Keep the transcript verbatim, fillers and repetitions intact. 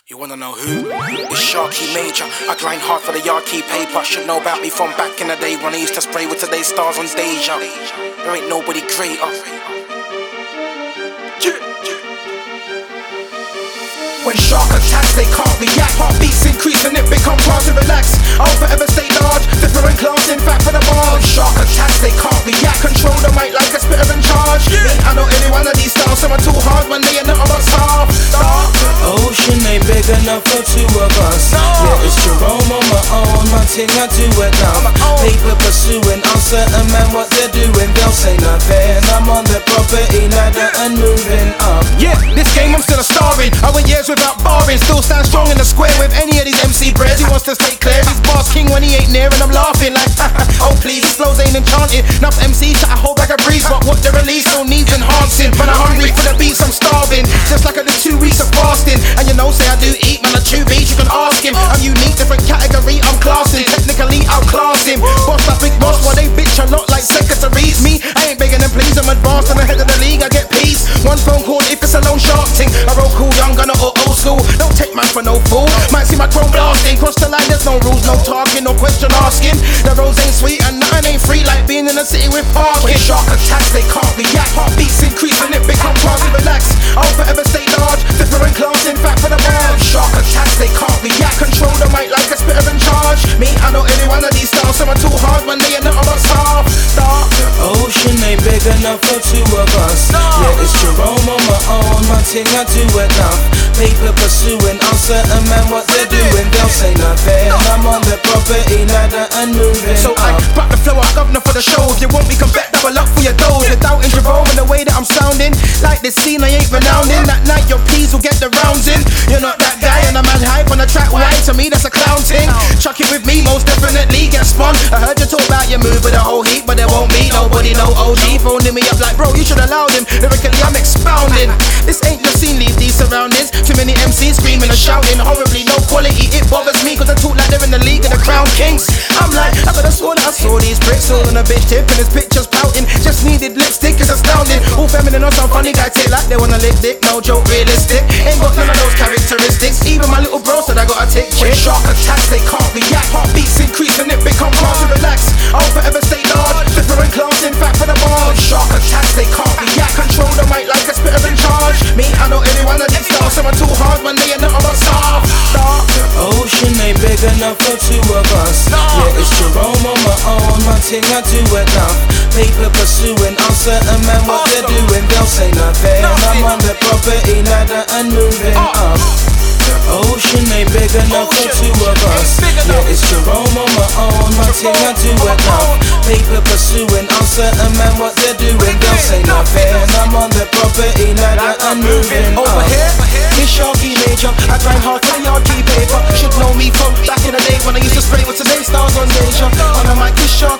You wanna know who? It's Sharky Major. I grind hard for the yard key paper. Should know about me from back in the day when I used to spray with today's stars on Deja. There ain't nobody greater. When shark attacks, they can't react. Heartbeats increase and it becomes hard to relax. I'll forever stay large, different class, in fact for the bar. When shark attacks, they can't react. Control the mic like a spitter in charge. Me, I know any one of these styles, some are too hard when they are not about half. The ocean ain't big enough for two of us. Yeah, it's Jerome on my own, my thing I do it now. Paper pursuing, I'm certain man what they're doing. They'll say nothing, I'm on the property ladder and moving up. Yeah, this game I'm still a star in. I went years without barring, still stand strong in the square with any of these M C breads. He wants to stay clear, he's boss king when he ain't near, and I'm laughing like, oh please, these flows ain't enchanted. Enough M Cs try to hold back a breeze, but what they release still needs enhancing. When I'm hungry for the beats, I'm starving, just like I did two weeks of fasting. And you know, say I do eat, man, I chew beats, you can ask him. I'm unique, different category, I'm classing, technically outclass him. Boss like big boss, while they bitch a lot like secretaries. Me, I ain't begging them please, I'm advanced and ahead of the league, I get peace. One phone call if it's a lone shark ting. I roll cool, young gunner or old school. Don't take man for no fool. Might see my chrome blasting. Cross the line, there's no rules, no talking, no question asking. The roads ain't sweet and nothing ain't free, like being in a city with parking. When shark attacks, they can't react. Heartbeats increase and it becomes hard to relax. I'll forever stay large, different class, in fact for the bar. Shark attacks, they can't react. Control the mic like a spitter in charge. Me, I know any one of these styles, some are too hard when they are not about half. The ocean ain't big enough for two of us. Yeah, it's Jerome on my own, my thing I do it now. Paper pursuing, I'm certain man what they're doing. They'll say nothing, I'm on the property ladder and moving So I up. back the flow, I'm governor for the show. If you want me, can bet double up for your dough. You're doubting Jerome and the way that I'm sounding. Like this scene, I ain't renowned in. That night your P's will get the rounds in. You're not that guy and I'm mad hype on the track. Why? To me that's a clown thing. Chuck it with me, most definitely get spun. I heard you talk about your move with a whole heap, but there won't be nobody, no O G phoning me up like, bro, you should allow him. Lyrically I'm expounding. This ain't your scene, leave these surroundings. Too many M Cs screaming and shouting horribly, no quality. It bothers me cause I talk like they're in the league of the Crown Kings. I'm like, I could've sworn that I saw these bricks all on a bitch tip and his pictures pouting. Just needed lipstick, it's astounding. All feminine or some funny guy take like they wanna lick dick, no joke, realistic. Ain't got none of those characteristics. Even my little bro said I gotta take chick. When shark attacks, they can't react. Heartbeats increase and it becomes hard to relax. I'll forever stay large, different class, in fact for the bar. When shark attacks, they can't react. Control the mic like a spitter in charge. Me, I know any one of these styles, some are too hard when they are not about half. The ocean ain't big enough for two of us. Yeah, it's Jerome on my own, my thing I do it now. Paper pursuing, I'm certain man what they're doing. They'll say nothing, I'm on the property ladder and moving up. The ocean ain't big enough for two of us. Yeah, it's Jerome on my own, my thing I do it now. Paper pursuing, I'm certain man what they're doing. They'll say nothing, I'm on the property ladder and moving up. Over here, it's Sharky Major. I grind hard for the yard key paper. Should know me from back in the day when I used to spray with today's stars on Deja. On the mic, it's Sharky.